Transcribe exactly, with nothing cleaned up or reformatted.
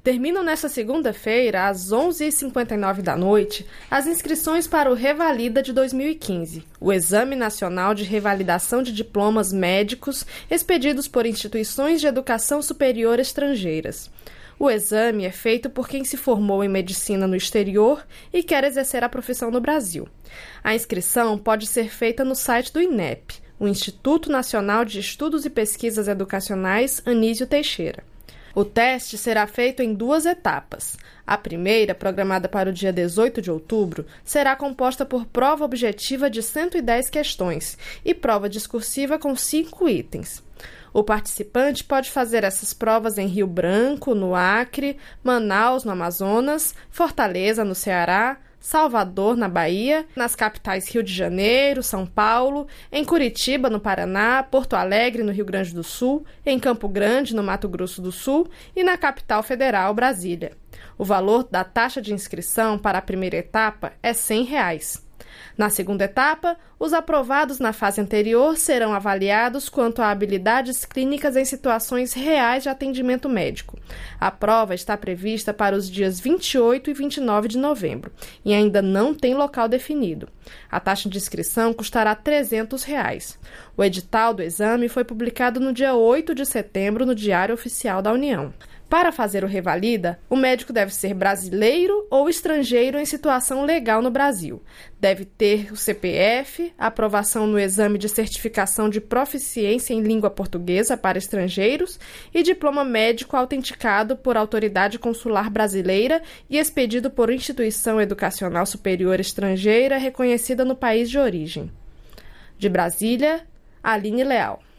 Terminam nesta segunda-feira, às onze e cinquenta e nove da noite, as inscrições para o Revalida de dois mil e quinze, o Exame Nacional de Revalidação de Diplomas Médicos expedidos por instituições de educação superior estrangeiras. O exame é feito por quem se formou em medicina no exterior e quer exercer a profissão no Brasil. A inscrição pode ser feita no site do INEP, o Instituto Nacional de Estudos e Pesquisas Educacionais Anísio Teixeira. O teste será feito em duas etapas. A primeira, programada para o dia dezoito de outubro, será composta por prova objetiva de cento e dez questões e prova discursiva com cinco itens. O participante pode fazer essas provas em Rio Branco, no Acre, Manaus, no Amazonas, Fortaleza, no Ceará, Salvador, na Bahia, nas capitais Rio de Janeiro, São Paulo, em Curitiba, no Paraná, Porto Alegre, no Rio Grande do Sul, em Campo Grande, no Mato Grosso do Sul e na capital federal, Brasília. O valor da taxa de inscrição para a primeira etapa é cem reais. Na segunda etapa, os aprovados na fase anterior serão avaliados quanto a habilidades clínicas em situações reais de atendimento médico. A prova está prevista para os dias vinte e oito e vinte e nove de novembro e ainda não tem local definido. A taxa de inscrição custará trezentos reais. O edital do exame foi publicado no dia oito de setembro no Diário Oficial da União. Para fazer o Revalida, o médico deve ser brasileiro ou estrangeiro em situação legal no Brasil. Deve ter o C P F, aprovação no exame de certificação de proficiência em língua portuguesa para estrangeiros e diploma médico autenticado por autoridade consular brasileira e expedido por instituição educacional superior estrangeira reconhecida no país de origem. De Brasília, Aline Leal.